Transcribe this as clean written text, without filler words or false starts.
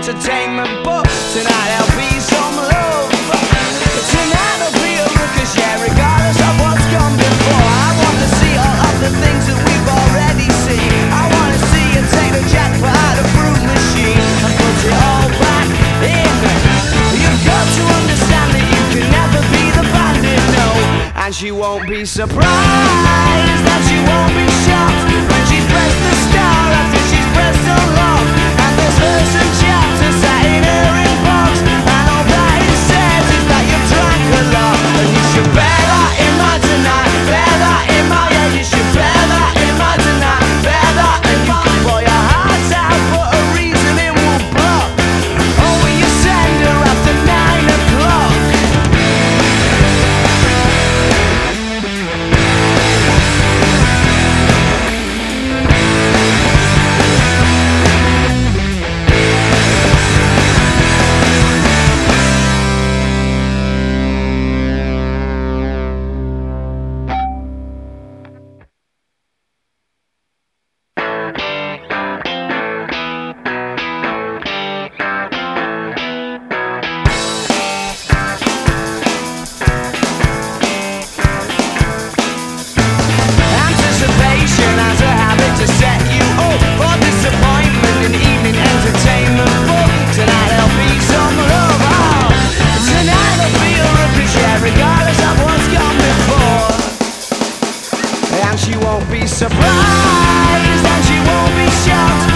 entertainment, but tonight there'll be some love. Tonight there'll be a ruckus, yeah, regardless of what's gone before. I want to see all of the things that we've already seen. I want to see you take the jackpot out of fruit machine and put it all back in. You've got to understand that you can never be the bandit, no. And she won't be surprised, that she won't be shocked when she's pressed the star after she's pressed so long. And there's verse and chapter sat in her inbox, and all that it says is that you've drank a lot. And you should bear that in mind tonight, bear that in mind, yeah, you should bear that in mind tonight, bear that. And you can pour your heart out, but a reason it will block. Oh, will you send her after 9 o'clock? Anticipation has a habit to set you up for disappointment in evening entertainment, but tonight there'll be some love. Oh, tonight there'll be a ruckus, yeah, regardless of what's gone before. And she won't be surprised, and she won't be shocked